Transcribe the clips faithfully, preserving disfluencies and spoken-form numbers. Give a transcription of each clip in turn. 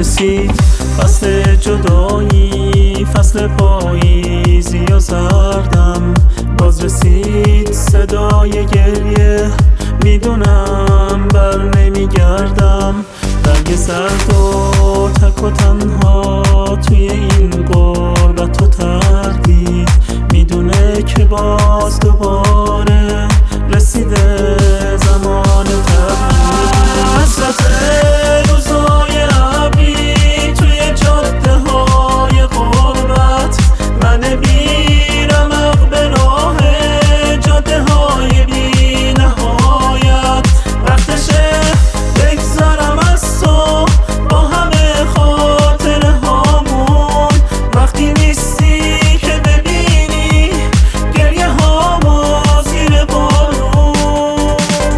رسید فصل جدایی، فصل پاییزی و سردم. باز رسید صدای گریه، میدونم بر نمیگردم. برگ سرد و تک و تنها توی این غربت و تردید، میدونه که باز دوباره رسیده زمان تغییر. حسرت روزای ابری توی جاده های غربت، من بی‌رمق به راه جاده های بی نهایت. وقتشه بگذرم از تو با همه خاطره هامون، وقتی نیستی که ببینی گریه هامو زیر بارون.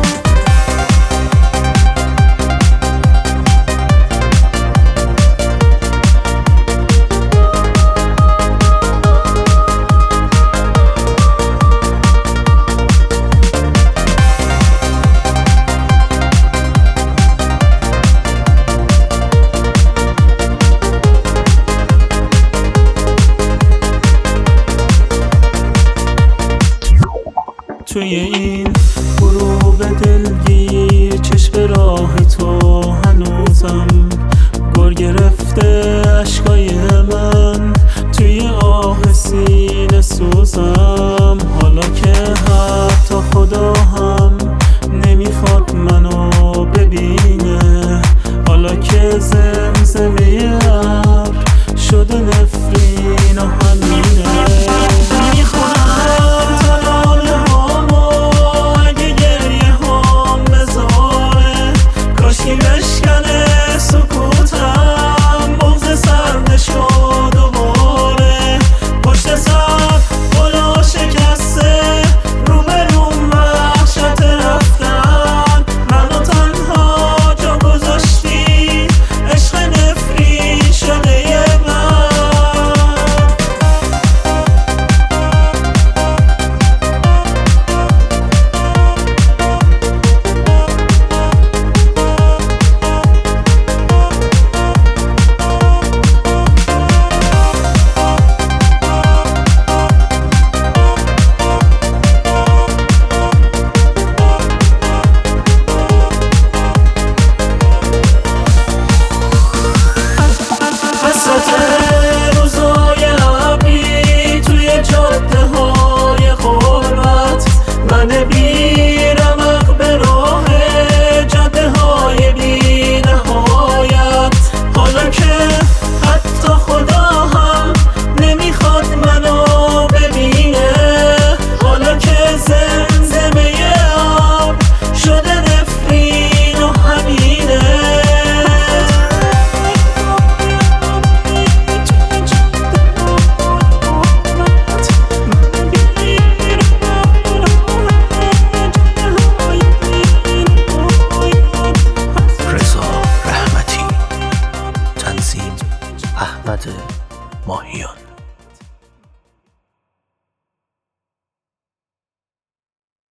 توی این غروب دلگیر چشم راه تو هنوزم گر گرفته اشکای من، توی آه سینه سوزم. حالا که حتی خدا هم نمیخواد منو ببینه، حالا که زمزمه ابر شده نفرین و همینه. روزای ابری توی جاده های غربت، من بی‌رمق به راه جاده های بی نهایت. حالا که حتی خدا هم نمیخواد منو ببینه، حالا که زمزمه ابر شده نفرین و همینه. احمد ماهیان.